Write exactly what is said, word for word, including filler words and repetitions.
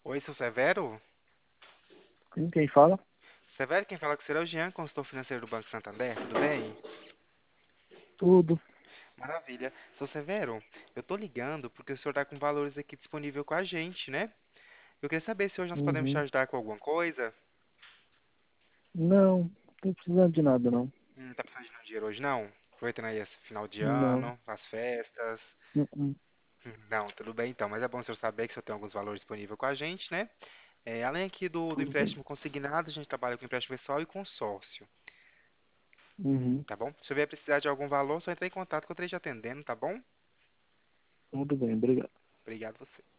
Oi, seu Severo? Com quem fala? Severo, quem fala com você é o Jean, consultor financeiro do Banco Santander, tudo bem? Tudo. Maravilha. Seu Severo, eu tô ligando porque o senhor tá com valores aqui disponível com a gente, né? Eu queria saber se hoje nós podemos te Uhum. ajudar com alguma coisa. Não, não tô precisando de nada, não. Hum, tá precisando de um dinheiro hoje, não? Aproveitando aí esse final de Não. ano, as festas. Uhum. Hum, Não, tudo bem então, mas é bom o senhor saber que o senhor tem alguns valores disponíveis com a gente, né? É, além aqui do, do Tudo bem. empréstimo consignado, a gente trabalha com empréstimo pessoal e consórcio, Uhum. tá bom? Se eu vier precisar de algum valor, só entrar em contato que eu estarei te atendendo, tá bom? Tudo bem, obrigado. Obrigado você.